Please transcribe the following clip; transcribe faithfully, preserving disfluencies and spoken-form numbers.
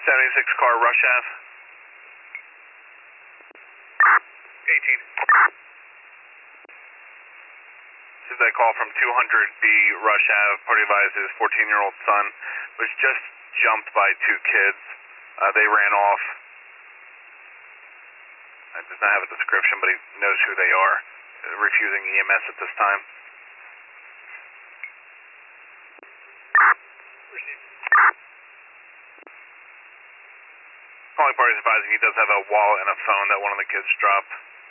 seventy-six car, Rush Ave. eighteen. This is a call from two hundred B Rush Ave. Party advises fourteen-year-old son was just jumped by two kids. Uh, they ran off. It does not have a description, but he knows who they are. Uh, refusing E M S at this time. Calling parties advising he does have a wallet and a phone that one of the kids dropped.